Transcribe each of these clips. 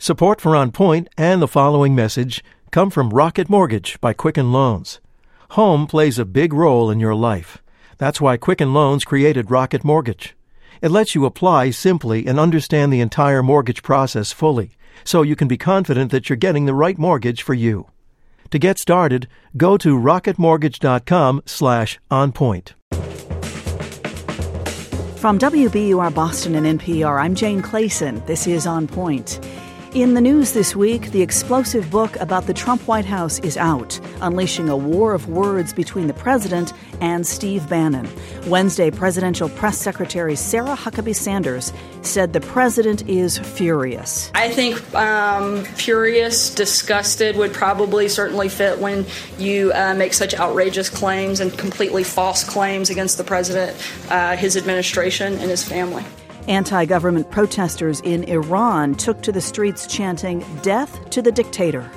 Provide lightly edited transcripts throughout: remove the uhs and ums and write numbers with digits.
Support for On Point and the following message come from Rocket Mortgage by Quicken Loans. Home plays a big role in your life. That's why Quicken Loans created Rocket Mortgage. It lets you apply simply and understand the entire mortgage process fully, so you can be confident that you're getting the right mortgage for you. To get started, go to rocketmortgage.com/onpoint. From WBUR Boston and NPR, I'm Jane Clayson. This is On Point. In the news this week, the explosive book about the Trump White House is out, unleashing a war of words between the president and Steve Bannon. Wednesday, Presidential Press Secretary Sarah Huckabee Sanders said the president is furious. I think furious, disgusted would probably certainly fit when you make such outrageous claims and completely false claims against the president, his administration, and his family. Anti-government protesters in Iran took to the streets chanting, "Death to the dictator."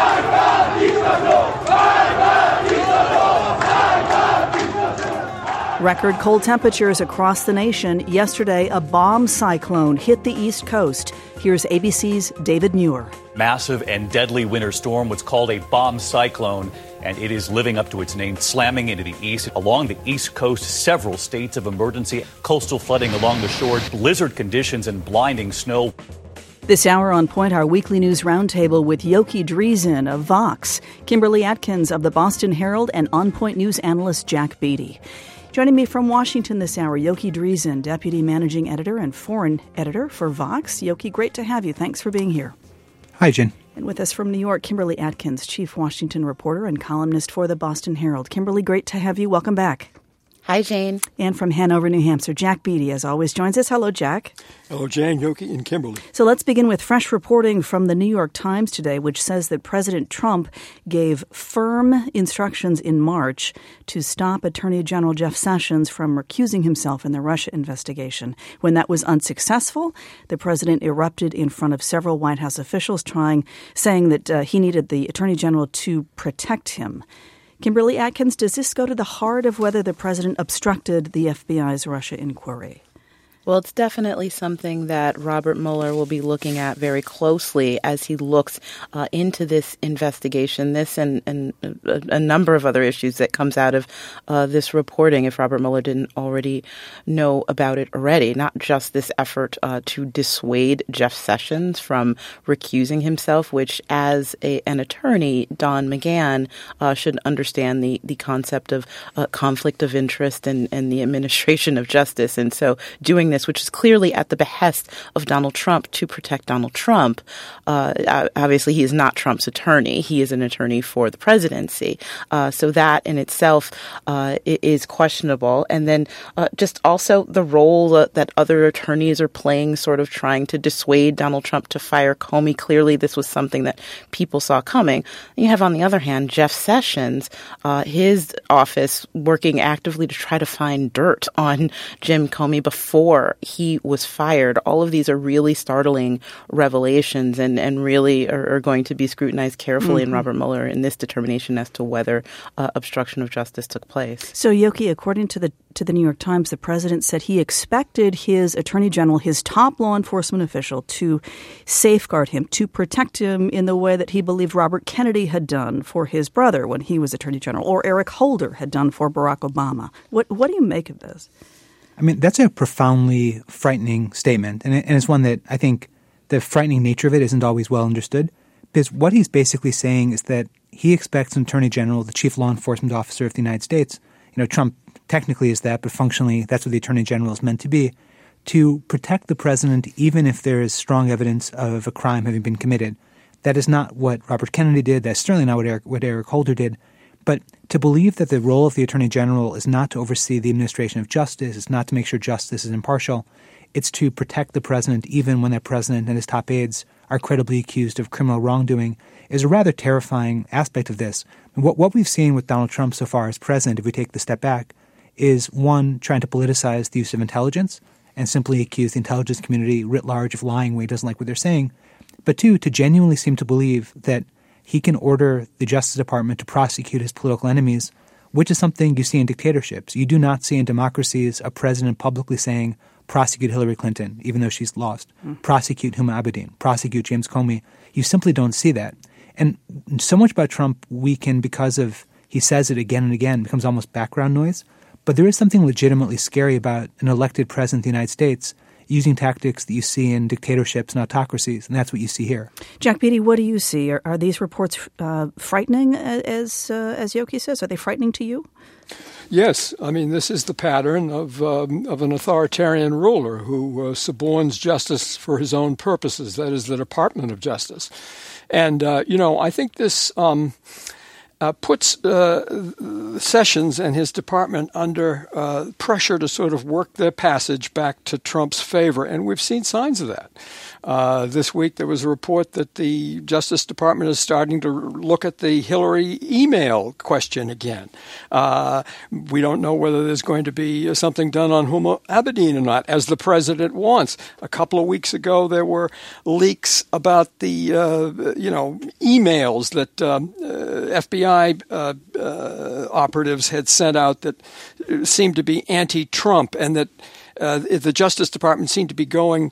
Record cold temperatures across the nation. Yesterday, a bomb cyclone hit the East Coast. Here's ABC's David Muir. Massive and deadly winter storm, what's called a bomb cyclone, and it is living up to its name, slamming into the east. Along the East Coast, several states of emergency, coastal flooding along the shore, blizzard conditions and blinding snow. This hour on Point, our weekly news roundtable with Yoki Dreesen of Vox, Kimberly Atkins of the Boston Herald, and On Point News analyst Jack Beatty. Joining me from Washington this hour, Yoki Dreesen, Deputy Managing Editor and Foreign Editor for Vox. Yoki, great to have you. Thanks for being here. Hi, Jen. And with us from New York, Kimberly Atkins, Chief Washington Reporter and columnist for the Boston Herald. Kimberly, great to have you. Welcome back. Hi, Jane. And from Hanover, New Hampshire, Jack Beatty, as always, joins us. Hello, Jack. Hello, Jane, Yoki, and Kimberly. So let's begin with fresh reporting from the New York Times today, which says that President Trump gave firm instructions in March to stop Attorney General Jeff Sessions from recusing himself in the Russia investigation. When that was unsuccessful, the president erupted in front of several White House officials, saying that he needed the Attorney General to protect him. Kimberly Atkins, does this go to the heart of whether the president obstructed the FBI's Russia inquiry? Well, it's definitely something that Robert Mueller will be looking at very closely as he looks into this investigation, this and a number of other issues that comes out of this reporting, if Robert Mueller didn't already know about it already. Not just this effort to dissuade Jeff Sessions from recusing himself, which as an attorney, Don McGahn, should understand the concept of conflict of interest and the administration of justice. And so doing this, which is clearly at the behest of Donald Trump to protect Donald Trump. Obviously, he is not Trump's attorney. He is an attorney for the presidency. So that in itself is questionable. And then just also the role that other attorneys are playing, sort of trying to dissuade Donald Trump to fire Comey. Clearly, this was something that people saw coming. You have, on the other hand, Jeff Sessions, his office working actively to try to find dirt on Jim Comey before he was fired. All of these are really startling revelations and really are going to be scrutinized carefully in Robert Mueller in this determination as to whether obstruction of justice took place. So, Yoki, according to the New York Times, the president said he expected his attorney general, his top law enforcement official, to safeguard him, to protect him in the way that he believed Robert Kennedy had done for his brother when he was attorney general, or Eric Holder had done for Barack Obama. What do you make of this? I mean, that's a profoundly frightening statement, and it's one that I think the frightening nature of it isn't always well understood, because what he's basically saying is that he expects an attorney general, the chief law enforcement officer of the United States, Trump technically is that, but functionally that's what the attorney general is meant to be, to protect the president even if there is strong evidence of a crime having been committed. That is not what Robert Kennedy did. That's certainly not what Eric Holder did. But to believe that the role of the Attorney General is not to oversee the administration of justice, it's not to make sure justice is impartial, it's to protect the president even when that president and his top aides are credibly accused of criminal wrongdoing, is a rather terrifying aspect of this. What we've seen with Donald Trump so far as president, if we take the step back, is one, trying to politicize the use of intelligence and simply accuse the intelligence community writ large of lying when he doesn't like what they're saying, but two, to genuinely seem to believe that he can order the Justice Department to prosecute his political enemies, which is something you see in dictatorships. You do not see in democracies a president publicly saying, prosecute Hillary Clinton, even though she's lost, prosecute Huma Abedin, prosecute James Comey. You simply don't see that. And so much about Trump because of he says it again and again, becomes almost background noise. But there is something legitimately scary about an elected president of the United States using tactics that you see in dictatorships and autocracies, and that's what you see here. Jack Beatty, what do you see? Are these reports frightening, as Yoki says? Are they frightening to you? Yes. I mean, this is the pattern of an authoritarian ruler who suborns justice for his own purposes, that is, the Department of Justice. And, I think this puts Sessions and his department under pressure to sort of work their passage back to Trump's favor. And we've seen signs of that. This week there was a report that the Justice Department is starting to look at the Hillary email question again. We don't know whether there's going to be something done on Huma Abedin or not, as the president wants. A couple of weeks ago there were leaks about the emails that FBI operatives had sent out that seemed to be anti-Trump, and that the Justice Department seemed to be going,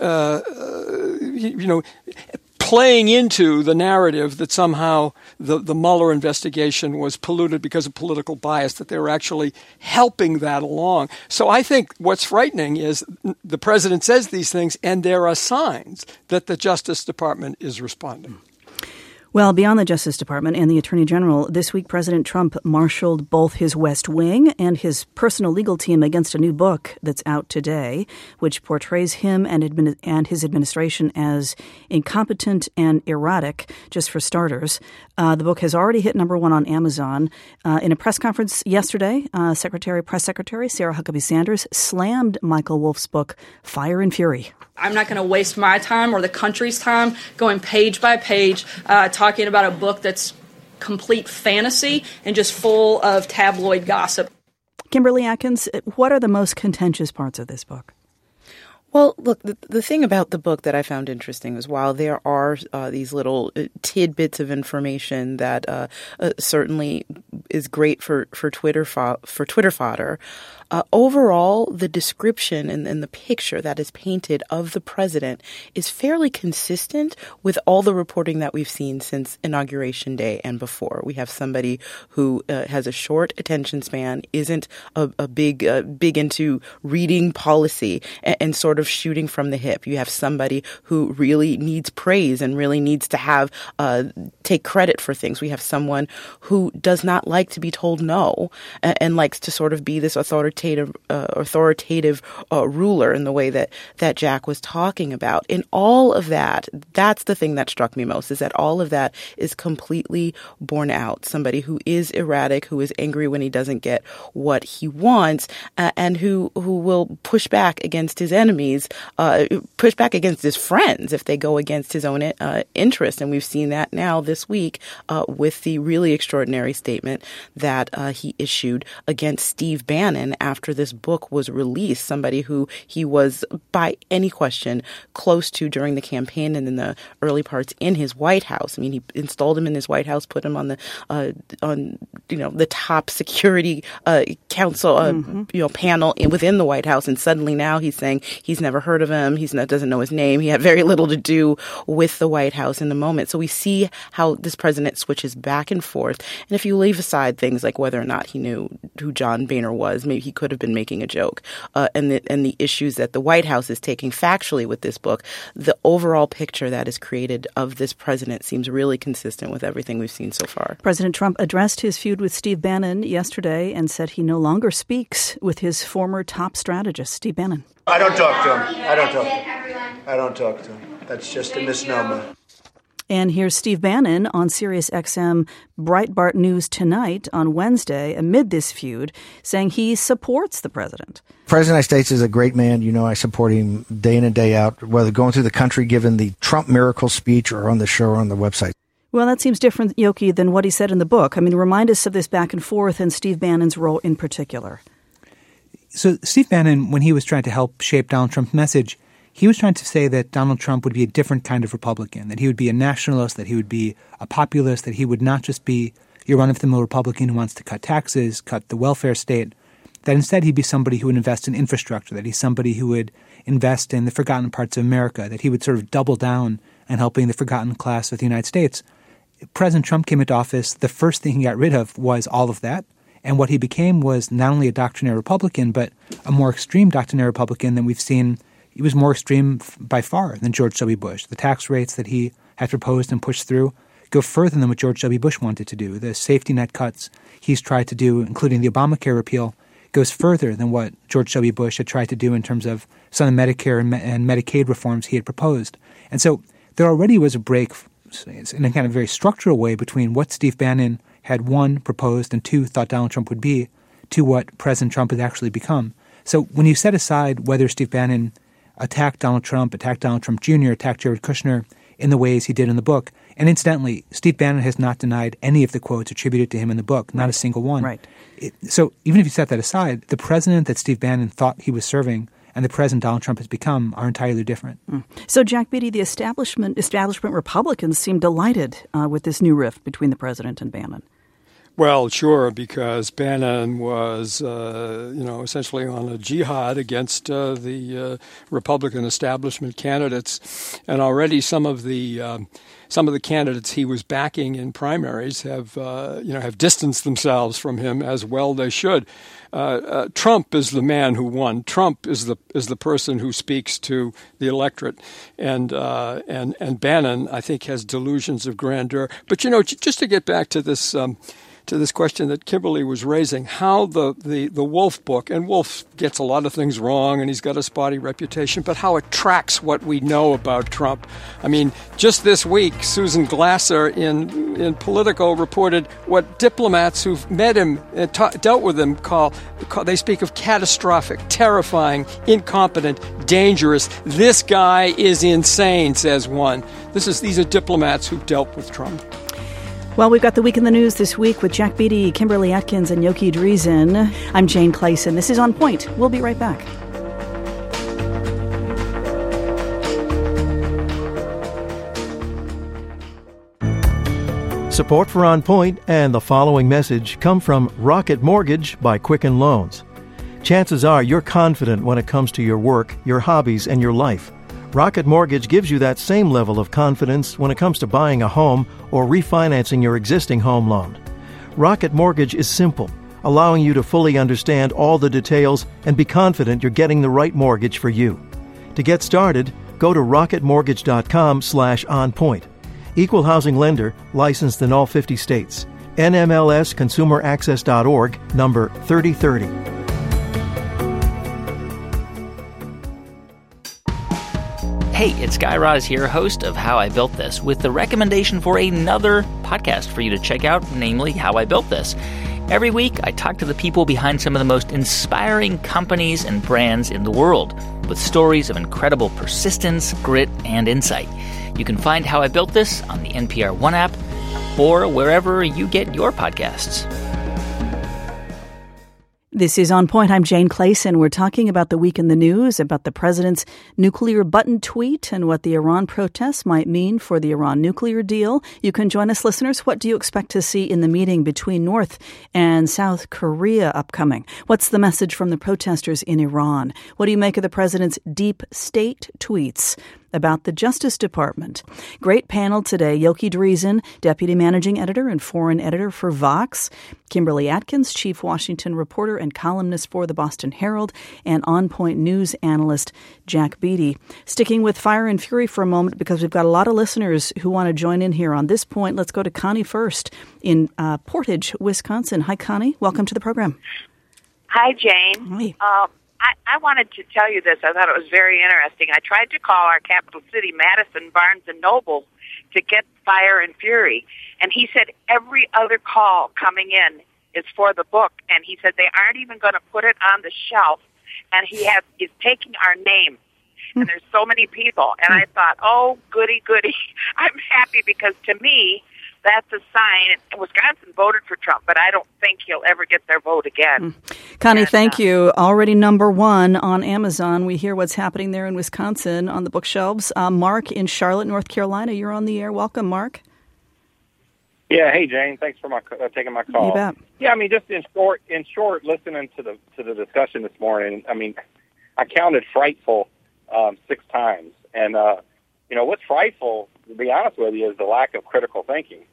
playing into the narrative that somehow the Mueller investigation was polluted because of political bias, that they were actually helping that along. So I think what's frightening is the president says these things, and there are signs that the Justice Department is responding. Well, beyond the Justice Department and the Attorney General, this week President Trump marshaled both his West Wing and his personal legal team against a new book that's out today, which portrays him and his administration as incompetent and erratic, just for starters. The book has already hit number one on Amazon. In a press conference yesterday, Press Secretary Sarah Huckabee Sanders slammed Michael Wolff's book, Fire and Fury. I'm not going to waste my time or the country's time going page by page talking about a book that's complete fantasy and just full of tabloid gossip. Kimberly Atkins, what are the most contentious parts of this book? Well, look, the thing about the book that I found interesting is while there are these little tidbits of information that certainly is great for Twitter fodder, overall, the description and the picture that is painted of the president is fairly consistent with all the reporting that we've seen since Inauguration Day and before. We have somebody who has a short attention span, isn't a big into reading policy and sort of shooting from the hip. You have somebody who really needs praise and really needs to have take credit for things. We have someone who does not like to be told no and likes to sort of be this authoritative ruler in the way that Jack was talking about. In all of that, that's the thing that struck me most, is that all of that is completely borne out. Somebody who is erratic, who is angry when he doesn't get what he wants, and who will push back against his enemies, push back against his friends if they go against his own interests. And we've seen that now this week with the really extraordinary statement that he issued against Steve Bannon after this book was released, somebody who he was, by any question, close to during the campaign and in the early parts in his White House. I mean, he installed him in his White House, put him on the top security council panel within the White House, and suddenly now he's saying he's never heard of him, doesn't know his name, he had very little to do with the White House in the moment. So we see how this president switches back and forth. And if you leave aside things like whether or not he knew who John Boehner was, maybe he could have been making a joke, and the issues that the White House is taking factually with this book, the overall picture that is created of this president seems really consistent with everything we've seen so far. President Trump addressed his feud with Steve Bannon yesterday and said he no longer speaks with his former top strategist, Steve Bannon. I don't talk to him. I don't talk to him. That's just a misnomer. And here's Steve Bannon on Sirius XM Breitbart News Tonight on Wednesday amid this feud, saying he supports the president. The President of the United States is a great man. You know, I support him day in and day out, whether going through the country giving the Trump miracle speech or on the show or on the website. Well, that seems different, Yoki, than what he said in the book. I mean, remind us of this back and forth and Steve Bannon's role in particular. So Steve Bannon, when he was trying to help shape Donald Trump's message, he was trying to say that Donald Trump would be a different kind of Republican, that he would be a nationalist, that he would be a populist, that he would not just be your run-of-the-mill Republican who wants to cut taxes, cut the welfare state. that instead he'd be somebody who would invest in infrastructure, that he's somebody who would invest in the forgotten parts of America, that he would sort of double down on helping the forgotten class of the United States. President Trump came into office, the first thing he got rid of was all of that. And what he became was not only a doctrinaire Republican, but a more extreme doctrinaire Republican than we've seen. He was more extreme by far than George W. Bush. The tax rates that he had proposed and pushed through go further than what George W. Bush wanted to do. The safety net cuts he's tried to do, including the Obamacare repeal, goes further than what George W. Bush had tried to do in terms of some of the Medicare and Medicaid reforms he had proposed. And so there already was a break in a kind of very structural way between what Steve Bannon had, one, proposed, and two, thought Donald Trump would be, to what President Trump has actually become. So when you set aside whether Steve Bannon attacked Donald Trump Jr., attacked Jared Kushner in the ways he did in the book, and incidentally, Steve Bannon has not denied any of the quotes attributed to him in the book, not a single one. Right. So even if you set that aside, the president that Steve Bannon thought he was serving and the president Donald Trump has become are entirely different. So, Jack Beatty, the establishment Republicans seem delighted with this new rift between the president and Bannon. Well, sure, because Bannon was, essentially on a jihad against the Republican establishment candidates, and already some of the candidates he was backing in primaries have distanced themselves from him, as well they should. Trump is the man who won. Trump is the person who speaks to the electorate, and Bannon, I think, has delusions of grandeur. But just to get back to this question that Kimberly was raising, how the Wolf book, and Wolf gets a lot of things wrong and he's got a spotty reputation, but how it tracks what we know about Trump. I mean, just this week, Susan Glasser in Politico reported what diplomats who've met him and dealt with him they speak of catastrophic, terrifying, incompetent, dangerous. This guy is insane, says one. These are diplomats who've dealt with Trump. Well, we've got the Week in the News this week with Jack Beatty, Kimberly Atkins, and Yoki Dreesen. I'm Jane Clayson. This is On Point. We'll be right back. Support for On Point and the following message come from Rocket Mortgage by Quicken Loans. Chances are you're confident when it comes to your work, your hobbies, and your life. Rocket Mortgage gives you that same level of confidence when it comes to buying a home or refinancing your existing home loan. Rocket Mortgage is simple, allowing you to fully understand all the details and be confident you're getting the right mortgage for you. To get started, go to rocketmortgage.com/onpoint. Equal housing lender, licensed in all 50 states. NMLS ConsumerAccess.org, number 3030. Hey, it's Guy Raz here, host of How I Built This, with the recommendation for another podcast for you to check out, namely How I Built This. Every week, I talk to the people behind some of the most inspiring companies and brands in the world, with stories of incredible persistence, grit, and insight. You can find How I Built This on the NPR One app or wherever you get your podcasts. This is On Point. I'm Jane Clayson. We're talking about the week in the news, about the president's nuclear button tweet and what the Iran protests might mean for the Iran nuclear deal. You can join us, listeners. What do you expect to see in the meeting between North and South Korea upcoming? What's the message from the protesters in Iran? What do you make of the president's deep state tweets about the Justice Department? Great panel today. Yoki Dreesen, Deputy Managing Editor and Foreign Editor for Vox. Kimberly Atkins, Chief Washington Reporter and columnist for the Boston Herald. And On Point News analyst Jack Beatty. Sticking with Fire and Fury for a moment because we've got a lot of listeners who want to join in here on this point. Let's go to Connie first in Portage, Wisconsin. Hi, Connie. Welcome to the program. Hi, Jane. Hi. I wanted to tell you this. I thought it was very interesting. I tried to call our capital city, Madison, Barnes & Noble, to get Fire and Fury, and he said every other call coming in is for the book, and he said they aren't even going to put it on the shelf, and is taking our name. And there's so many people, and I thought, oh, goody, goody. I'm happy because to me, that's a sign. Wisconsin voted for Trump, but I don't think he'll ever get their vote again. Connie, thank you. Already number one on Amazon. We hear what's happening there in Wisconsin on the bookshelves. Mark in Charlotte, North Carolina, you're on the air. Welcome, Mark. Yeah, hey Jane, thanks for taking my call. You bet. Yeah, I mean, just in short, listening to the discussion this morning, I mean, I counted frightful 6 times, and what's frightful, to be honest with you, is the lack of critical thinking.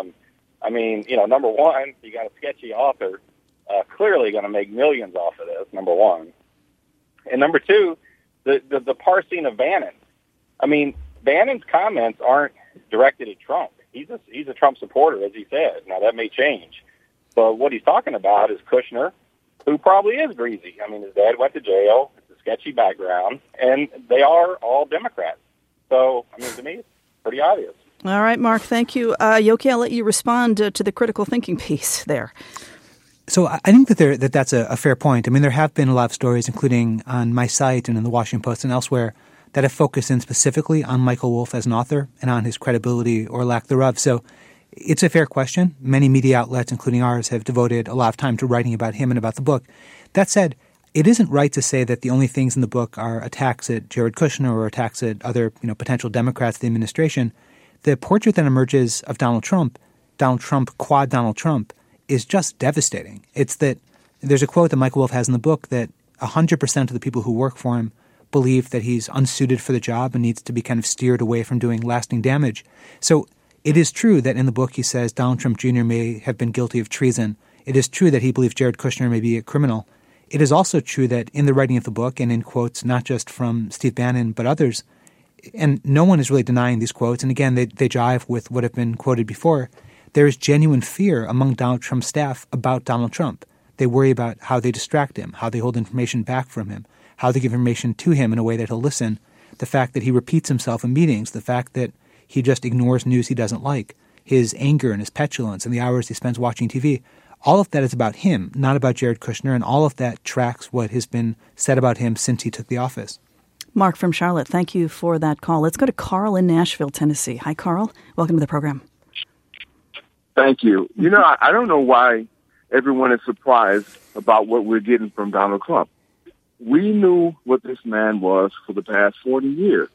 I mean, number one, you got a sketchy author clearly going to make millions off of this. Number one, and number two, the parsing of Bannon. I mean, Bannon's comments aren't directed at Trump. He's a Trump supporter, as he said. Now, that may change. But what he's talking about is Kushner, who probably is greasy. I mean, his dad went to jail. It's a sketchy background. And they are all Democrats. So, I mean, to me, it's pretty obvious. All right, Mark, thank you. Yoki, I'll let you respond to the critical thinking piece there. So I think that that's a fair point. I mean, there have been a lot of stories, including on my site and in the Washington Post and elsewhere, that have focused in specifically on Michael Wolff as an author and on his credibility or lack thereof. So it's a fair question. Many media outlets, including ours, have devoted a lot of time to writing about him and about the book. That said, it isn't right to say that the only things in the book are attacks at Jared Kushner or attacks at other potential Democrats of the administration. The portrait that emerges of Donald Trump, quad Donald Trump, is just devastating. It's that there's a quote that Michael Wolff has in the book that 100% of the people who work for him believe that he's unsuited for the job and needs to be kind of steered away from doing lasting damage. So it is true that in the book he says Donald Trump Jr. may have been guilty of treason. It is true that he believes Jared Kushner may be a criminal. It is also true that in the writing of the book and in quotes not just from Steve Bannon but others, and no one is really denying these quotes, and again, they jive with what have been quoted before, there is genuine fear among Donald Trump's staff about Donald Trump. They worry about how they distract him, how they hold information back from him, how they give information to him in a way that he'll listen, the fact that he repeats himself in meetings, the fact that he just ignores news he doesn't like, his anger and his petulance and the hours he spends watching TV. All of that is about him, not about Jared Kushner, and all of that tracks what has been said about him since he took the office. Mark from Charlotte, thank you for that call. Let's go to Carl in Nashville, Tennessee. Hi, Carl. Welcome to the program. Thank you. I don't know why everyone is surprised about what we're getting from Donald Trump. We knew what this man was for the past 40 years.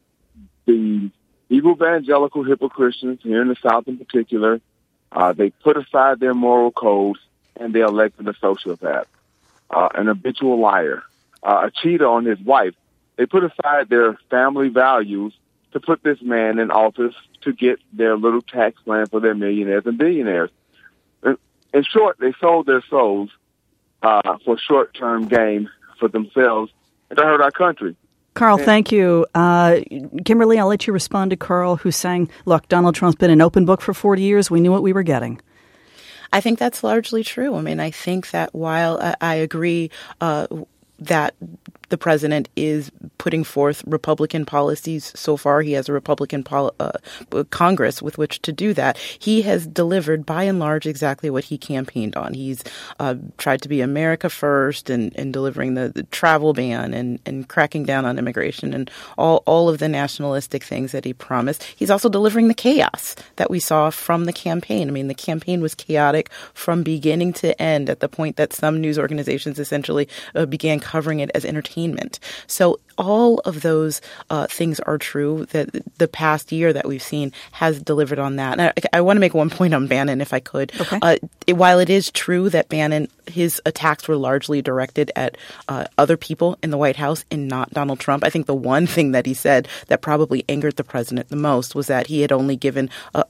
The evil evangelical Christians here in the South in particular, they put aside their moral codes and they elected a sociopath, an habitual liar, a cheater on his wife. They put aside their family values to put this man in office to get their little tax plan for their millionaires and billionaires. In short, they sold their souls for short-term gain for themselves, and that hurt our country. Carl, thank you. Kimberly, I'll let you respond to Carl, who's saying, look, Donald Trump's been an open book for 40 years. We knew what we were getting. I think that's largely true. I mean, I think that while I agree that the president is putting forth Republican policies. So far, he has a Republican Congress with which to do that. He has delivered, by and large, exactly what he campaigned on. He's tried to be America first and delivering the travel ban and cracking down on immigration and all of the nationalistic things that he promised. He's also delivering the chaos that we saw from the campaign. I mean, the campaign was chaotic from beginning to end at the point that some news organizations essentially began covering it as entertainment. So all of those things are true. That the past year that we've seen has delivered on that. And I want to make one point on Bannon, if I could. Okay. While it is true that Bannon, his attacks were largely directed at other people in the White House and not Donald Trump, I think the one thing that he said that probably angered the president the most was that he had only given a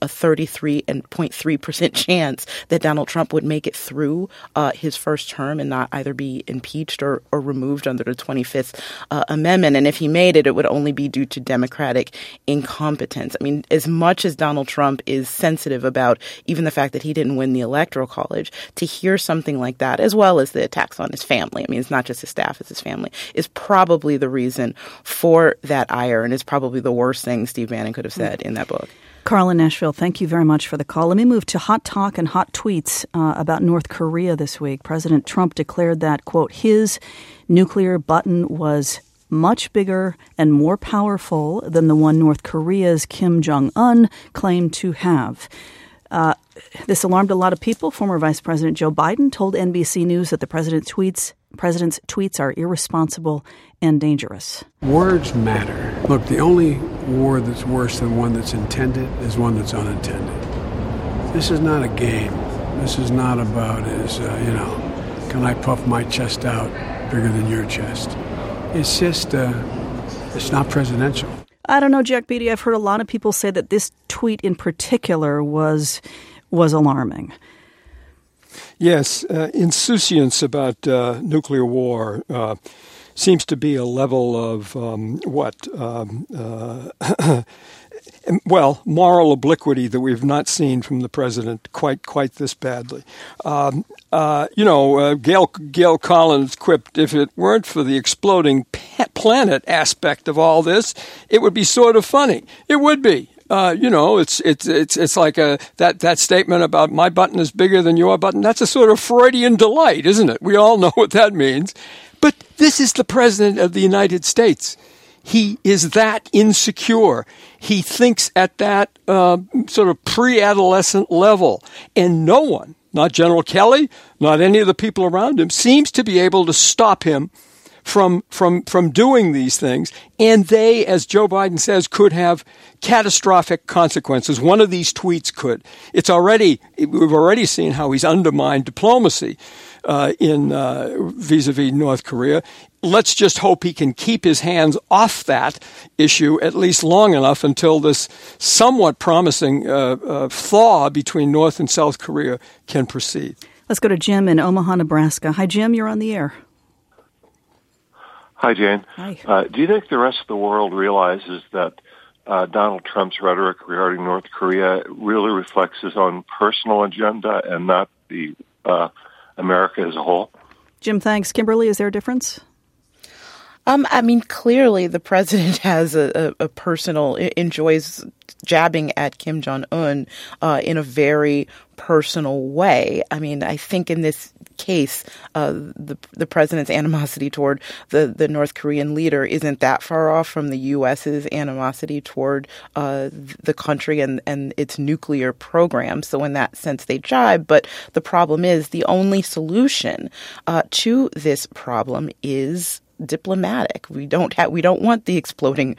33.3% chance that Donald Trump would make it through his first term and not either be impeached or removed under the 25th Amendment. And if he made it, it would only be due to Democratic incompetence. I mean, as much as Donald Trump is sensitive about even the fact that he didn't win the Electoral College, to hear something like that, as well as the attacks on his family, I mean, it's not just his staff, it's his family, is probably the reason for that ire and is probably the worst thing Steve Bannon could have said in that book. Carl in Nashville, thank you very much for the call. Let me move to hot talk and hot tweets about North Korea this week. President Trump declared that, quote, his nuclear button was much bigger and more powerful than the one North Korea's Kim Jong-un claimed to have. This alarmed a lot of people. Former Vice President Joe Biden told NBC News that the president's tweets are irresponsible and dangerous. Words matter. Look, the only war that's worse than one that's intended is one that's unintended. This is not a game. This is not about, can I puff my chest out bigger than your chest? It's just, it's not presidential. I don't know, Jack Beatty. I've heard a lot of people say that this tweet in particular was alarming. Yes, insouciance about nuclear war seems to be a level of moral obliquity that we've not seen from the president quite this badly. Gail Collins quipped, if it weren't for the exploding planet aspect of all this, it would be sort of funny. It would be. It's like that statement about my button is bigger than your button. That's a sort of Freudian delight, isn't it? We all know what that means. But this is the president of the United States. He is that insecure. He thinks at that sort of pre-adolescent level. And no one, not General Kelly, not any of the people around him, seems to be able to stop him from doing these things. And they, as Joe Biden says, could have catastrophic consequences. One of these tweets could. We've already seen how he's undermined diplomacy vis-a-vis North Korea. Let's just hope he can keep his hands off that issue at least long enough until this somewhat promising thaw between North and South Korea can proceed. Let's go to Jim in Omaha, Nebraska. Hi, Jim. You're on the air. Hi, Jane. Hi. Do you think the rest of the world realizes that Donald Trump's rhetoric regarding North Korea really reflects his own personal agenda and not the America as a whole? Jim, thanks. Kimberly, is there a difference? Clearly the president has a personal, enjoys jabbing at Kim Jong-un in a very personal way. I think in this case, the president's animosity toward the North Korean leader isn't that far off from the U.S.'s animosity toward the country and its nuclear program. So in that sense, they jibe. But the problem is the only solution to this problem is diplomatic. We don't want the exploding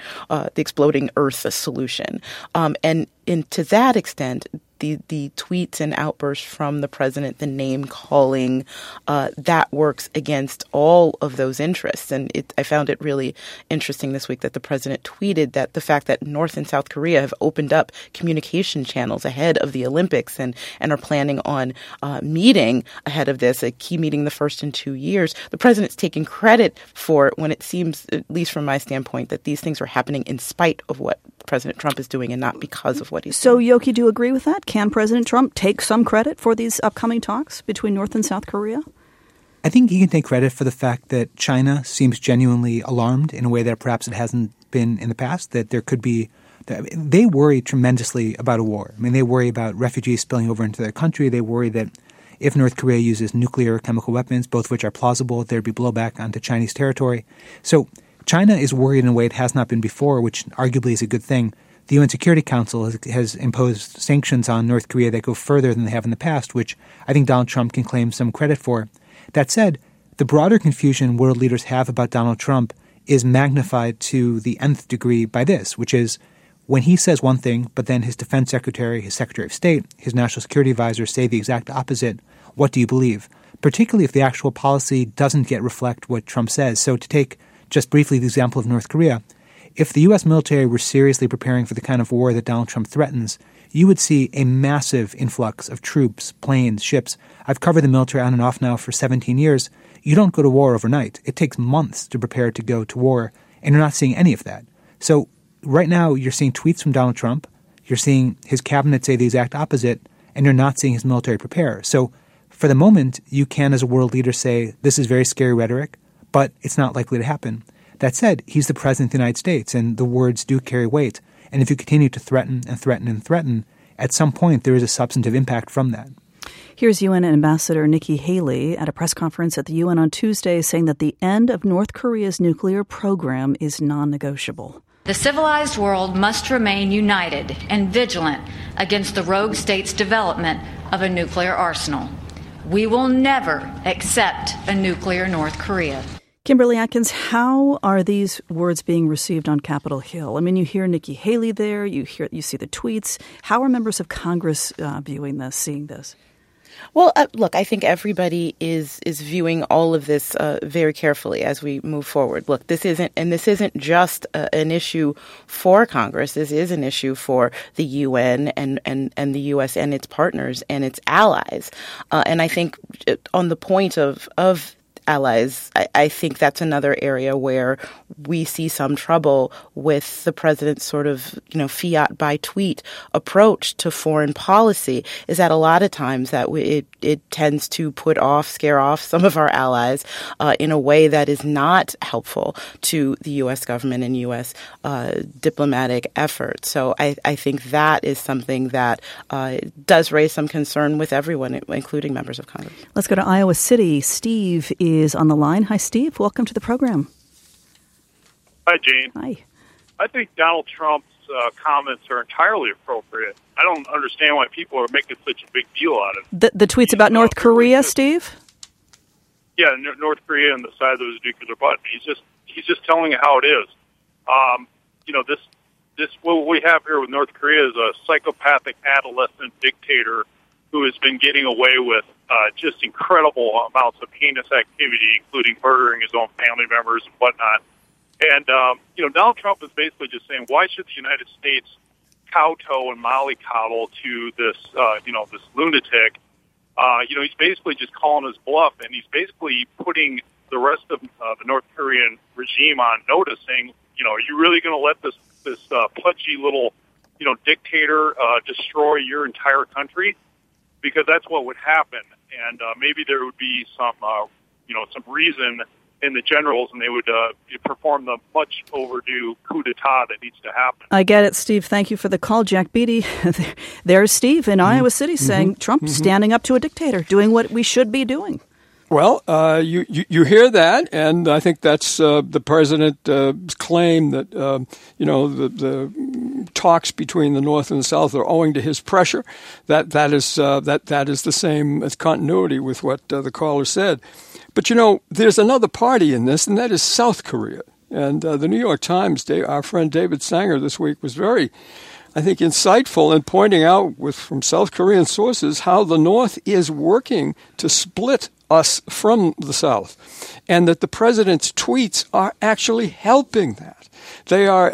Earth solution. And to that extent, the tweets and outbursts from the president, the name calling, that works against all of those interests. And I found it really interesting this week that the president tweeted that the fact that North and South Korea have opened up communication channels ahead of the Olympics and are planning on meeting ahead of this, a key meeting the first in 2 years. The president's taking credit for it when it seems, at least from my standpoint, that these things are happening in spite of what President Trump is doing and not because of what he's doing. So, Yoki, do you agree with that? Can President Trump take some credit for these upcoming talks between North and South Korea? I think he can take credit for the fact that China seems genuinely alarmed in a way that perhaps it hasn't been in the past, that there could be – they worry tremendously about a war. They worry about refugees spilling over into their country. They worry that if North Korea uses nuclear or chemical weapons, both of which are plausible, there'd be blowback onto Chinese territory. So China is worried in a way it has not been before, which arguably is a good thing. The UN Security Council has imposed sanctions on North Korea that go further than they have in the past, which I think Donald Trump can claim some credit for. That said, the broader confusion world leaders have about Donald Trump is magnified to the nth degree by this, which is when he says one thing, but then his defense secretary, his secretary of state, his national security advisor say the exact opposite, what do you believe? Particularly if the actual policy doesn't yet reflect what Trump says. So to take just briefly the example of North Korea, if the U.S. military were seriously preparing for the kind of war that Donald Trump threatens, you would see a massive influx of troops, planes, ships. I've covered the military on and off now for 17 years. You don't go to war overnight. It takes months to prepare to go to war, and you're not seeing any of that. So right now you're seeing tweets from Donald Trump, you're seeing his cabinet say the exact opposite, and you're not seeing his military prepare. So for the moment, you can, as a world leader, say this is very scary rhetoric, but it's not likely to happen. That said, he's the president of the United States, and the words do carry weight. And if you continue to threaten and threaten and threaten, at some point there is a substantive impact from that. Here's UN Ambassador Nikki Haley at a press conference at the UN on Tuesday saying that the end of North Korea's nuclear program is non-negotiable. The civilized world must remain united and vigilant against the rogue state's development of a nuclear arsenal. We will never accept a nuclear North Korea. Kimberly Atkins, how are these words being received on Capitol Hill? I mean, you hear Nikki Haley there, you see the tweets. How are members of Congress viewing this, seeing this? Well, look, I think everybody is viewing all of this very carefully as we move forward. Look, this isn't just an issue for Congress. This is an issue for the UN and the U.S. and its partners and its allies. And I think on the point of allies, I think that's another area where we see some trouble with the president's sort of, fiat by tweet approach to foreign policy, is that a lot of times that it tends to scare off some of our allies in a way that is not helpful to the U.S. government and U.S. Diplomatic efforts. So I think that is something that does raise some concern with everyone, including members of Congress. Let's go to Iowa City. Steve is on the line. Hi, Steve. Welcome to the program. Hi, Jane. Hi. I think Donald Trump's comments are entirely appropriate. I don't understand why people are making such a big deal out of it. The tweets about North Korea, Steve? Yeah, North Korea and the size of his nuclear button. He's just telling it how it is. This what we have here with North Korea is a psychopathic adolescent dictator who has been getting away with just incredible amounts of heinous activity, including murdering his own family members and whatnot. And, Donald Trump is basically just saying, why should the United States kowtow and mollycoddle to this, this lunatic? He's basically just calling his bluff, and he's basically putting the rest of the North Korean regime on notice, saying, are you really going to let this pudgy little, dictator destroy your entire country? Because that's what would happen, and maybe there would be some reason in the generals, and they would perform the much overdue coup d'etat that needs to happen. I get it, Steve. Thank you for the call, Jack Beatty. There's Steve in Iowa City saying Trump standing up to a dictator, doing what we should be doing. Well, you hear that, and I think that's the president's claim that the talks between the North and the South are owing to his pressure. That is the same as continuity with what the caller said. But there's another party in this, and that is South Korea. And the New York Times, our friend David Sanger this week was very, I think, insightful in pointing out from South Korean sources how the North is working to split us from the South, and that the president's tweets are actually helping that. They are,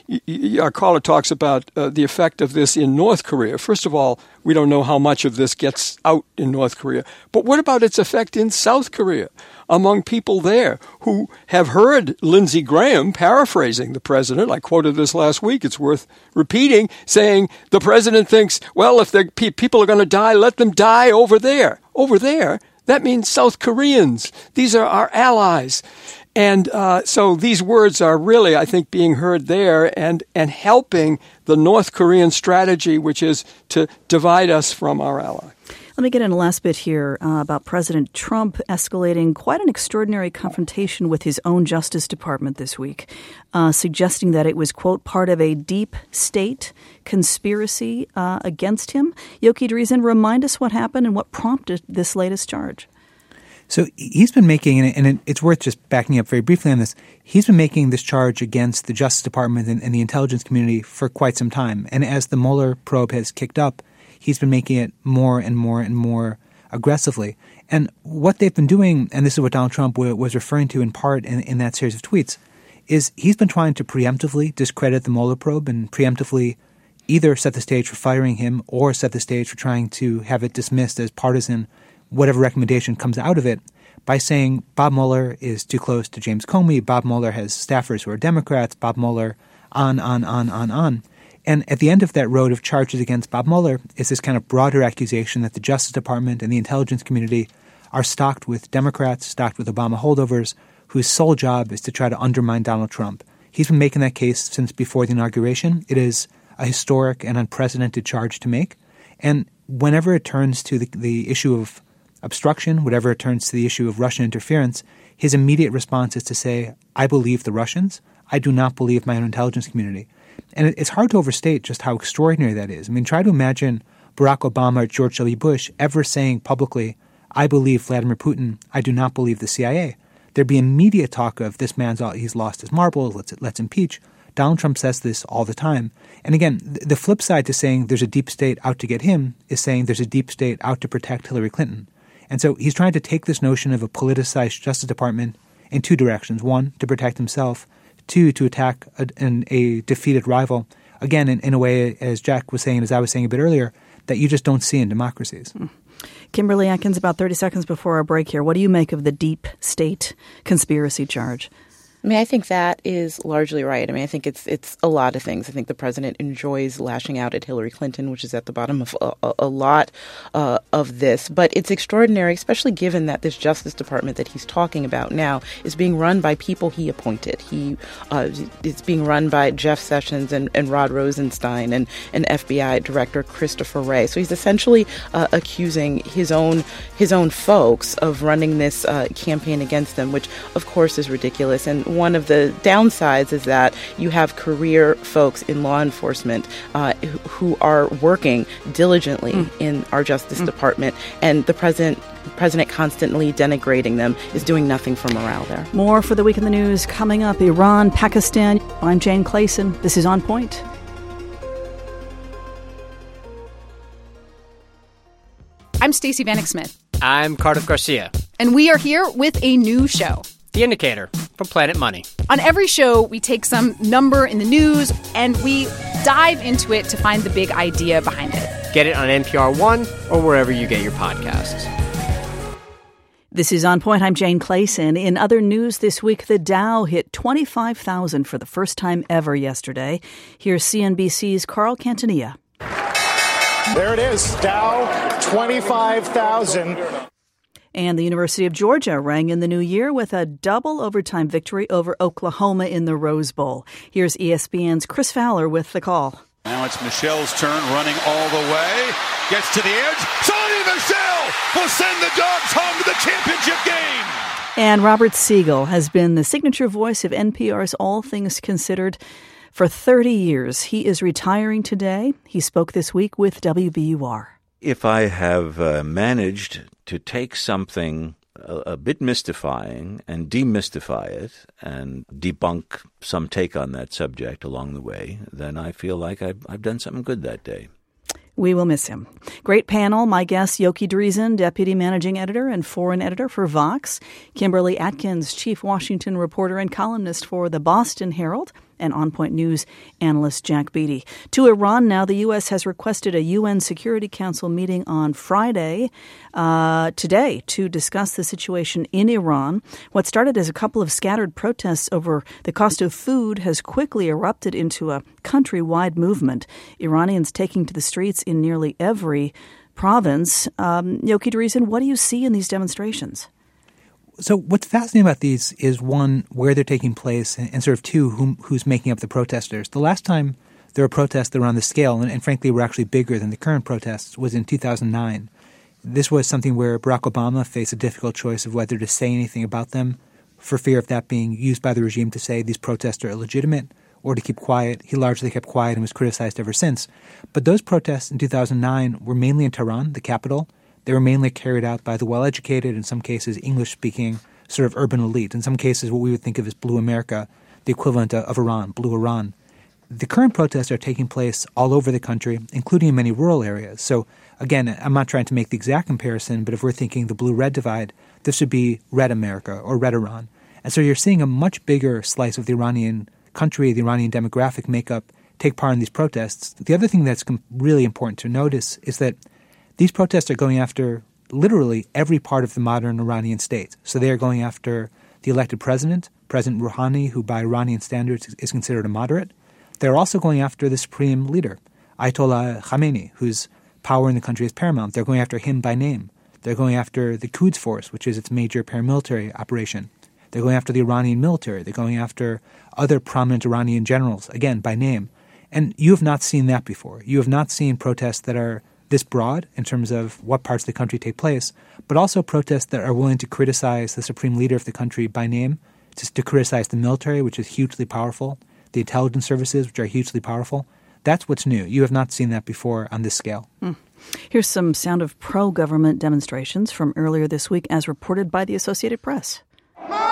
our caller talks about the effect of this in North Korea. First of all, we don't know how much of this gets out in North Korea. But what about its effect in South Korea among people there who have heard Lindsey Graham paraphrasing the president? I quoted this last week. It's worth repeating, saying the president thinks, well, if the people are going to die, let them die over there. Over there? That means South Koreans. These are our allies. And so these words are really, I think, being heard there and helping the North Korean strategy, which is to divide us from our ally. Let me get in a last bit here about President Trump escalating quite an extraordinary confrontation with his own Justice Department this week, suggesting that it was, quote, part of a deep state conspiracy against him. Yoki Dreesen, remind us what happened and what prompted this latest charge. So he's been making, and it's worth just backing up very briefly on this, he's been making this charge against the Justice Department and the intelligence community for quite some time. And as the Mueller probe has kicked up, he's been making it more and more and more aggressively. And what they've been doing, and this is what Donald Trump was referring to in part in that series of tweets, is he's been trying to preemptively discredit the Mueller probe and preemptively either set the stage for firing him or set the stage for trying to have it dismissed as partisan, whatever recommendation comes out of it, by saying Bob Mueller is too close to James Comey, Bob Mueller has staffers who are Democrats, Bob Mueller, on. And at the end of that road of charges against Bob Mueller is this kind of broader accusation that the Justice Department and the intelligence community are stocked with Democrats, stocked with Obama holdovers, whose sole job is to try to undermine Donald Trump. He's been making that case since before the inauguration. It is a historic and unprecedented charge to make. And whenever it turns to the issue of obstruction, whenever it turns to the issue of Russian interference, his immediate response is to say, I believe the Russians. I do not believe my own intelligence community. And it's hard to overstate just how extraordinary that is. I mean, try to imagine Barack Obama or George W. Bush ever saying publicly, I believe Vladimir Putin. I do not believe the CIA. there'd be immediate talk of this man's he's lost his marbles, let's impeach. Donald Trump says this all the time. And again, the flip side to saying there's a deep state out to get him is saying there's a deep state out to protect Hillary Clinton. And so he's trying to take this notion of a politicized Justice Department in two directions. One, to protect himself. Two, to attack a defeated rival. Again, in a way, as Jack was saying, as I was saying a bit earlier, that you just don't see in democracies. Kimberly Atkins, about 30 seconds before our break here. What do you make of the deep state conspiracy charge? I mean, I think that is largely right. I mean, I think it's a lot of things. I think the president enjoys lashing out at Hillary Clinton, which is at the bottom of a lot of this. But it's extraordinary, especially given that this Justice Department that he's talking about now is being run by people he appointed. It's being run by Jeff Sessions and Rod Rosenstein and FBI Director Christopher Wray. So he's essentially accusing his own folks of running this campaign against them, which, of course, is ridiculous. And one of the downsides is that you have career folks in law enforcement who are working diligently in our Justice Department, and the president constantly denigrating them is doing nothing for morale there. More for the Week in the News coming up. Iran, Pakistan. I'm Jane Clayson. This is On Point. I'm Stacey Vanek Smith. I'm Cardiff Garcia. And we are here with a new show. The Indicator from Planet Money. On every show, we take some number in the news and we dive into it to find the big idea behind it. Get it on NPR One or wherever you get your podcasts. This is On Point. I'm Jane Clayson. In other news this week, the Dow hit 25,000 for the first time ever yesterday. Here's CNBC's Carl Cantanilla. There it is, Dow, 25,000. And the University of Georgia rang in the new year with a double overtime victory over Oklahoma in the Rose Bowl. Here's ESPN's Chris Fowler with the call. Now it's Michelle's turn, running all the way. Gets to the edge. Sony Michel will send the Dogs home to the championship game. And Robert Siegel has been the signature voice of NPR's All Things Considered for 30 years. He is retiring today. He spoke this week with WBUR. If I have managed to take something a bit mystifying and demystify it and debunk some take on that subject along the way, then I feel like I've done something good that day. We will miss him. Great panel. My guest, Yoki Dreesen, Deputy Managing Editor and Foreign Editor for Vox. Kimberly Atkins, Chief Washington Reporter and columnist for the Boston Herald. And On Point News analyst Jack Beatty. To Iran now, the U.S. has requested a UN Security Council meeting on Friday, today, to discuss the situation in Iran. What started as a couple of scattered protests over the cost of food has quickly erupted into a countrywide movement. Iranians taking to the streets in nearly every province. Yoki Dreesen, what do you see in these demonstrations? So what's fascinating about these is, one, where they're taking place, and sort of two, who's making up the protesters. The last time there were protests that were on the scale, and frankly were actually bigger than the current protests, was in 2009. This was something where Barack Obama faced a difficult choice of whether to say anything about them for fear of that being used by the regime to say these protests are illegitimate, or to keep quiet. He largely kept quiet and was criticized ever since. But those protests in 2009 were mainly in Tehran, the capital. They were mainly carried out by the well-educated, in some cases English-speaking, sort of urban elite. In some cases, what we would think of as Blue America, the equivalent of Iran, Blue Iran. The current protests are taking place all over the country, including in many rural areas. So, again, I'm not trying to make the exact comparison, but if we're thinking the blue-red divide, this would be red America or red Iran. And so you're seeing a much bigger slice of the Iranian country, the Iranian demographic makeup, take part in these protests. The other thing that's really important to notice is that these protests are going after literally every part of the modern Iranian state. So they are going after the elected president, President Rouhani, who by Iranian standards is considered a moderate. They're also going after the supreme leader, Ayatollah Khamenei, whose power in the country is paramount. They're going after him by name. They're going after the Quds Force, which is its major paramilitary operation. They're going after the Iranian military. They're going after other prominent Iranian generals, again, by name. And you have not seen that before. You have not seen protests that are this broad in terms of what parts of the country take place, but also protests that are willing to criticize the supreme leader of the country by name, to criticize the military, which is hugely powerful, the intelligence services, which are hugely powerful. That's what's new. You have not seen that before on this scale. Here's some sound of pro-government demonstrations from earlier this week as reported by the Associated Press.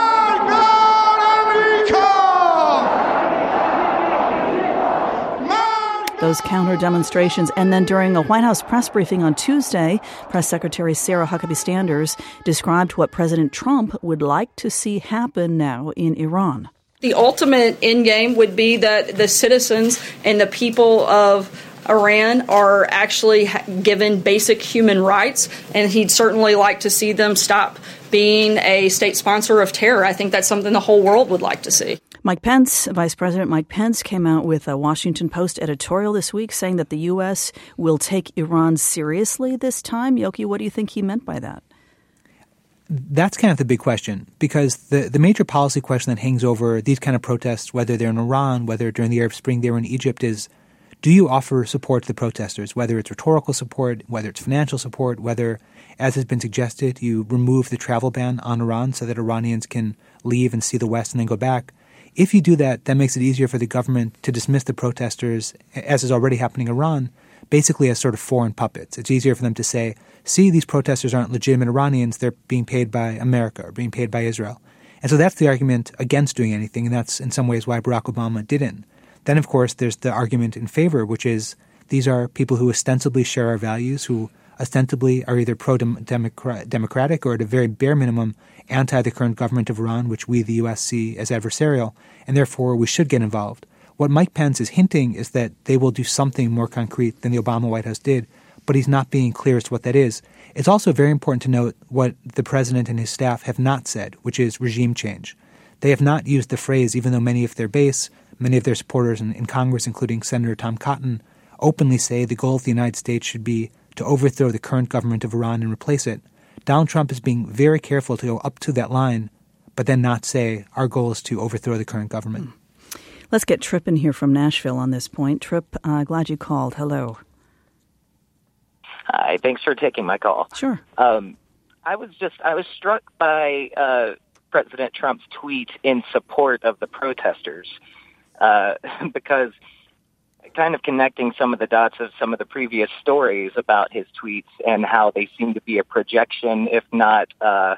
Those counter demonstrations. And then during a White House press briefing on Tuesday, Press Secretary Sarah Huckabee Sanders described what President Trump would like to see happen now in Iran. The ultimate end game would be that the citizens and the people of Iran are actually given basic human rights, and he'd certainly like to see them stop being a state sponsor of terror. I think that's something the whole world would like to see. Mike Pence, Vice President Mike Pence, came out with a Washington Post editorial this week saying that the U.S. will take Iran seriously this time. Yoki, what do you think he meant by that? That's kind of the big question, because the major policy question that hangs over these kind of protests, whether they're in Iran, whether during the Arab Spring they were in Egypt, is do you offer support to the protesters, whether it's rhetorical support, whether it's financial support, whether, as has been suggested, you remove the travel ban on Iran so that Iranians can leave and see the West and then go back. If you do that, that makes it easier for the government to dismiss the protesters, as is already happening in Iran, basically as sort of foreign puppets. It's easier for them to say, see, these protesters aren't legitimate Iranians, they're being paid by America or being paid by Israel. And so that's the argument against doing anything, and that's in some ways why Barack Obama didn't. Then, of course, there's the argument in favor, which is these are people who ostensibly share our values, who ostensibly are either pro-democratic or at a very bare minimum anti the current government of Iran, which we, the U.S., see as adversarial, and therefore we should get involved. What Mike Pence is hinting is that they will do something more concrete than the Obama White House did, but he's not being clear as to what that is. It's also very important to note what the president and his staff have not said, which is regime change. They have not used the phrase, even though many of their base, many of their supporters in Congress, including Senator Tom Cotton, openly say the goal of the United States should be to overthrow the current government of Iran and replace it. Donald Trump is being very careful to go up to that line, but then not say our goal is to overthrow the current government. Let's get Tripp in here from Nashville on this point. Tripp, glad you called. Hello. Hi, thanks for taking my call. Sure. I was struck by President Trump's tweet in support of the protesters because kind of connecting some of the dots of some of the previous stories about his tweets and how they seem to be a projection, if not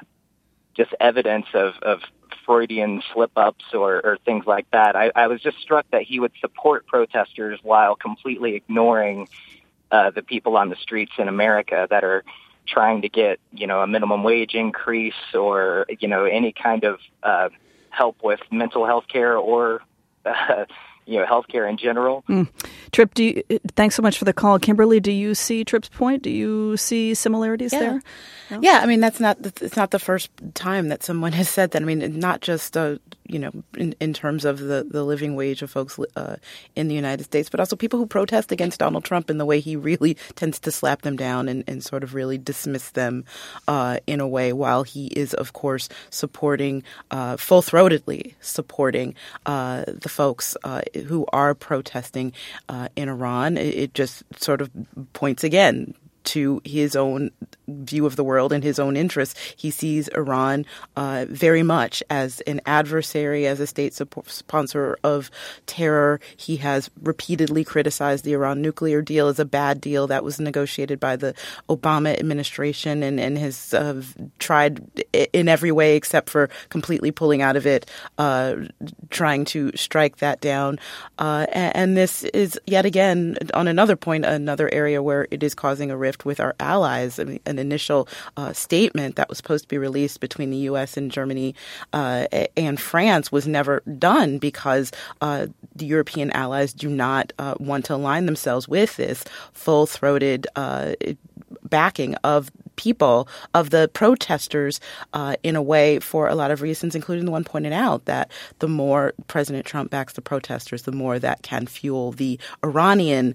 just evidence of Freudian slip-ups or things like that. I was just struck that he would support protesters while completely ignoring the people on the streets in America that are trying to get, a minimum wage increase or, any kind of help with mental health care or healthcare in general. Tripp, thanks so much for the call. Kimberly, do you see Tripp's point? Do you see similarities there? No? Yeah, I mean, it's not the first time that someone has said that. I mean, not just, in terms of the living wage of folks in the United States, but also people who protest against Donald Trump in the way he really tends to slap them down and sort of really dismiss them in a way, while he is, of course, supporting, full-throatedly supporting the folks who are protesting in Iran. It just sort of points again to his own view of the world and his own interests. He sees Iran very much as an adversary, as a state sponsor of terror. He has repeatedly criticized the Iran nuclear deal as a bad deal that was negotiated by the Obama administration and has tried in every way except for completely pulling out of it, trying to strike that down. And this is yet again, on another point, another area where it is causing a rift with our allies. I mean, an initial statement that was supposed to be released between the U.S. and Germany and France was never done because the European allies do not want to align themselves with this full-throated backing of people, of the protesters, in a way for a lot of reasons, including the one pointed out that the more President Trump backs the protesters, the more that can fuel the Iranian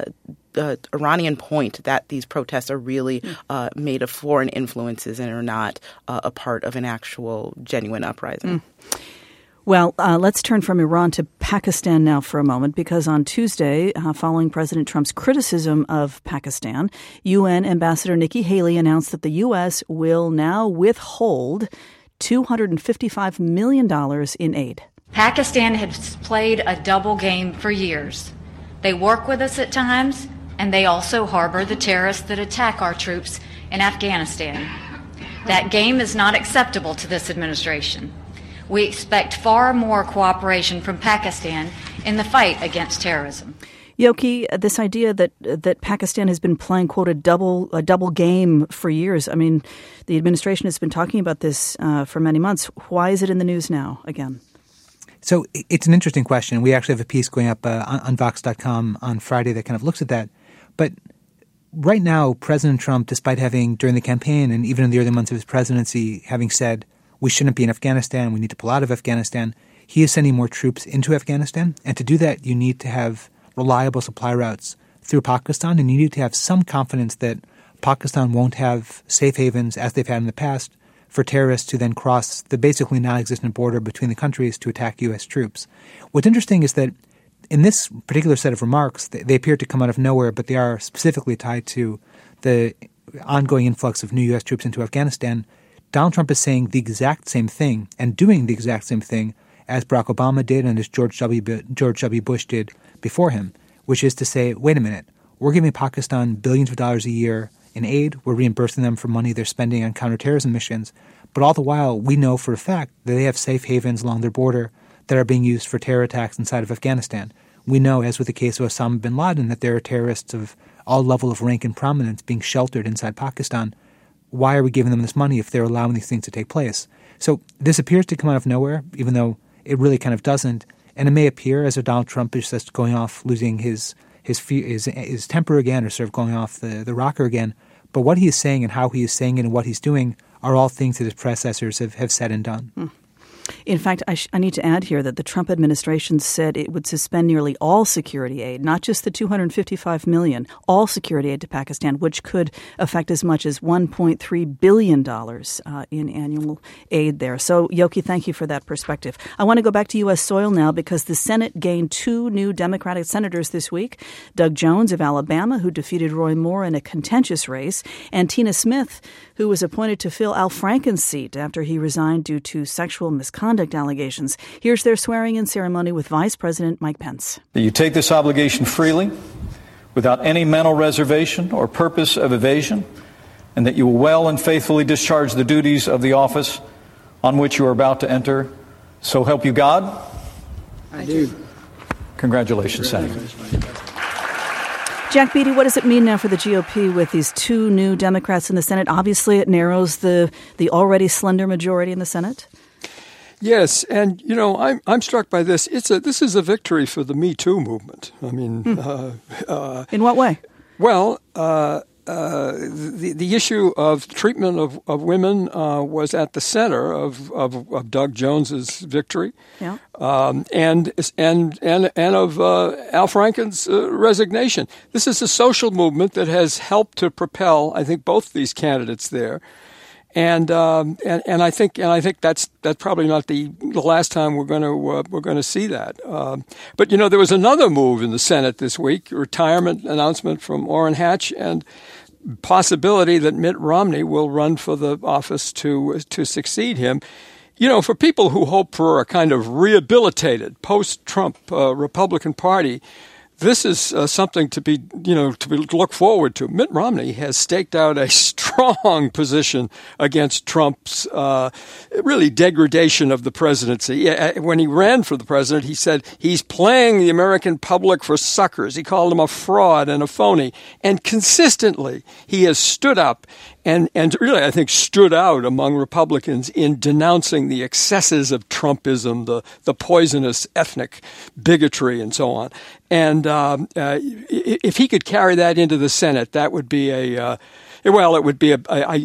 point that these protests are really made of foreign influences and are not a part of an actual genuine uprising. Well, let's turn from Iran to Pakistan now for a moment, because on Tuesday, following President Trump's criticism of Pakistan, UN Ambassador Nikki Haley announced that the U.S. will now withhold $255 million in aid. Pakistan has played a double game for years. They work with us at times, and they also harbor the terrorists that attack our troops in Afghanistan. That game is not acceptable to this administration. we expect far more cooperation from Pakistan in the fight against terrorism. Yoki, this idea that Pakistan has been playing, quote, a double game for years. I mean, the administration has been talking about this for many months. Why is it in the news now again? So it's an interesting question. We actually have a piece going up on Vox.com on Friday that kind of looks at that. But right now, President Trump, despite having, during the campaign and even in the early months of his presidency, having said, we shouldn't be in Afghanistan, we need to pull out of Afghanistan, he is sending more troops into Afghanistan. And to do that, you need to have reliable supply routes through Pakistan, and you need to have some confidence that Pakistan won't have safe havens, as they've had in the past, for terrorists to then cross the basically non-existent border between the countries to attack U.S. troops. What's interesting is that in this particular set of remarks, they appear to come out of nowhere, but they are specifically tied to the ongoing influx of new U.S. troops into Afghanistan. Donald Trump is saying the exact same thing and doing the exact same thing as Barack Obama did and as George W. Bush did before him, which is to say, wait a minute, we're giving Pakistan billions of dollars a year in aid. We're reimbursing them for money they're spending on counterterrorism missions. But all the while, we know for a fact that they have safe havens along their border that are being used for terror attacks inside of Afghanistan. We know, as with the case of Osama bin Laden, that there are terrorists of all level of rank and prominence being sheltered inside Pakistan. Why are we giving them this money if they're allowing these things to take place? So this appears to come out of nowhere, even though it really kind of doesn't. And it may appear as though Donald Trump is just going off, losing his temper again, or sort of going off the rocker again. But what he is saying and how he is saying it and what he's doing are all things that his predecessors have said and done. In fact, I need to add here that the Trump administration said it would suspend nearly all security aid, not just the $255 million, all security aid to Pakistan, which could affect as much as $1.3 billion in annual aid there. So, Yoki, thank you for that perspective. I want to go back to U.S. soil now because the Senate gained 2 new Democratic senators this week. Doug Jones of Alabama, who defeated Roy Moore in a contentious race, and Tina Smith, who was appointed to fill Al Franken's seat after he resigned due to sexual misconduct allegations. Here's their swearing-in ceremony with Vice President Mike Pence. That you take this obligation freely, without any mental reservation or purpose of evasion, and that you will well and faithfully discharge the duties of the office on which you are about to enter. So help you God? I do. Congratulations, Senator. Jack Beatty, what does it mean now for the GOP with these 2 new Democrats in the Senate? Obviously, it narrows the already slender majority in the Senate. Yes, and you know, I'm struck by this. This is a victory for the Me Too movement. I mean, in what way? Well, the issue of treatment of women was at the center of Doug Jones's victory, yeah. And of Al Franken's resignation. This is a social movement that has helped to propel, I think, both these candidates there. And I think that's probably not the last time we're going to see that. But you know, there was another move in the Senate this week: retirement announcement from Orrin Hatch, and possibility that Mitt Romney will run for the office to succeed him. You know, for people who hope for a kind of rehabilitated post-Trump Republican Party, this is something to look forward to. Mitt Romney has staked out a strong position against Trump's really degradation of the presidency. When he ran for the president, he said he's playing the American public for suckers. He called him a fraud and a phony. And consistently, he has stood up and really, I think, stood out among Republicans in denouncing the excesses of Trumpism, the poisonous ethnic bigotry, and so on. And if he could carry that into the Senate, that would be it would be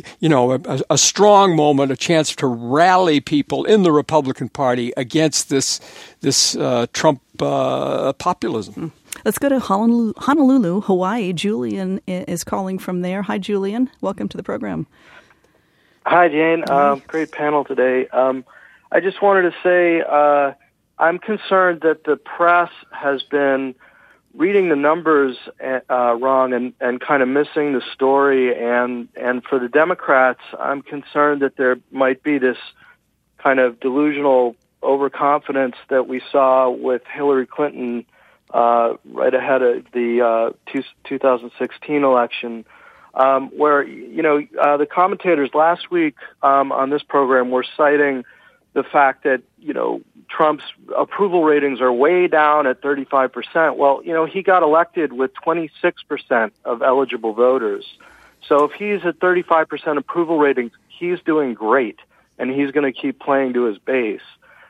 a strong moment, a chance to rally people in the Republican Party against this Trump populism. Let's go to Honolulu, Hawaii. Julian is calling from there. Hi, Julian. Welcome to the program. Hi, Jane. Great panel today. I just wanted to say I'm concerned that the press has been reading the numbers wrong and kind of missing the story. And for the Democrats, I'm concerned that there might be this kind of delusional overconfidence that we saw with Hillary Clinton right ahead of the 2016 election, where, the commentators last week on this program were citing the fact that, Trump's approval ratings are way down at 35%. Well, he got elected with 26% of eligible voters. So if he's at 35% approval ratings, he's doing great, and he's going to keep playing to his base.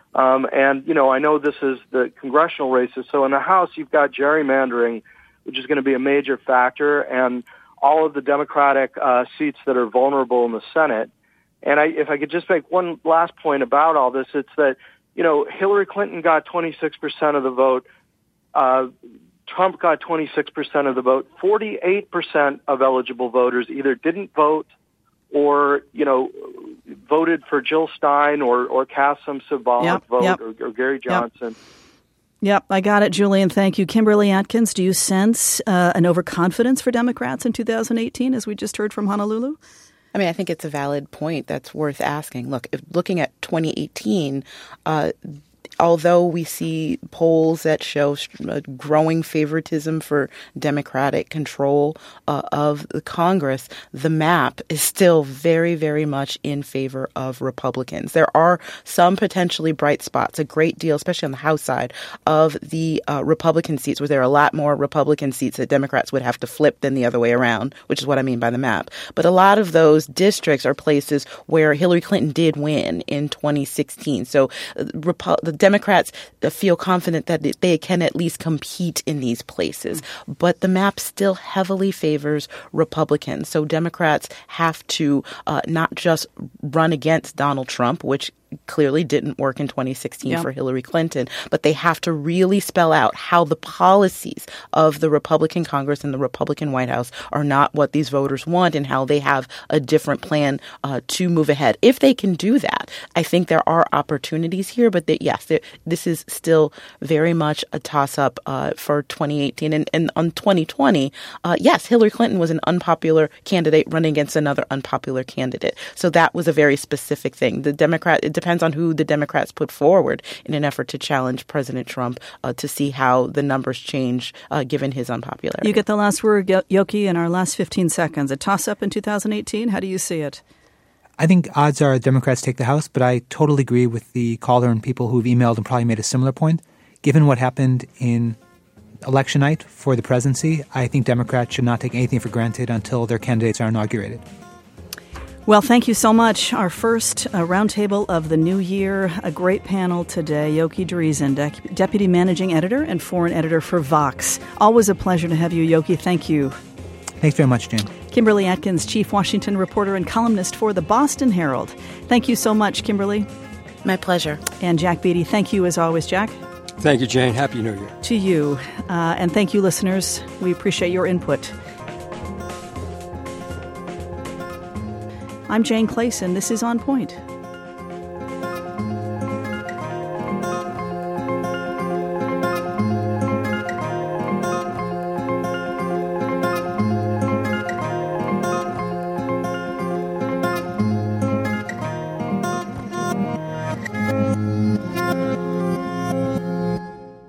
I know this is the congressional races. So in the House, you've got gerrymandering, which is going to be a major factor, and all of the Democratic seats that are vulnerable in the Senate. And if I could just make one last point about all this, it's that, Hillary Clinton got 26% of the vote. Trump got 26% of the vote. 48% of eligible voters either didn't vote or, voted for Jill Stein or cast some symbolic vote or Gary Johnson. Yep, I got it, Julian. Thank you. Kimberly Atkins, do you sense an overconfidence for Democrats in 2018, as we just heard from Honolulu? I think it's a valid point that's worth asking. Look, looking at 2018, although we see polls that show growing favoritism for Democratic control of the Congress, the map is still very, very much in favor of Republicans. There are some potentially bright spots, a great deal, especially on the House side, of the Republican seats, where there are a lot more Republican seats that Democrats would have to flip than the other way around, which is what I mean by the map. But a lot of those districts are places where Hillary Clinton did win in 2016. So the Democrats feel confident that they can at least compete in these places. But the map still heavily favors Republicans. So Democrats have to not just run against Donald Trump, which clearly didn't work in 2016 for Hillary Clinton, but they have to really spell out how the policies of the Republican Congress and the Republican White House are not what these voters want, and how they have a different plan to move ahead. If they can do that, I think there are opportunities here, but this is still very much a toss-up for 2018. And on 2020, yes, Hillary Clinton was an unpopular candidate running against another unpopular candidate. So that was a very specific thing. It depends on who the Democrats put forward in an effort to challenge President Trump to see how the numbers change given his unpopularity. You get the last word, Yoki, in our last 15 seconds. A toss-up in 2018? How do you see it? I think odds are Democrats take the House, but I totally agree with the caller and people who've emailed and probably made a similar point. Given what happened in election night for the presidency, I think Democrats should not take anything for granted until their candidates are inaugurated. Well, thank you so much. Our first roundtable of the new year, a great panel today. Yoki Dreesen, Deputy Managing Editor and Foreign Editor for Vox. Always a pleasure to have you, Yoki. Thank you. Thanks very much, Jane. Kimberly Atkins, Chief Washington Reporter and columnist for the Boston Herald. Thank you so much, Kimberly. My pleasure. And Jack Beatty, thank you as always, Jack. Thank you, Jane. Happy New Year. To you. And thank you, listeners. We appreciate your input. I'm Jane Clayson. This is On Point.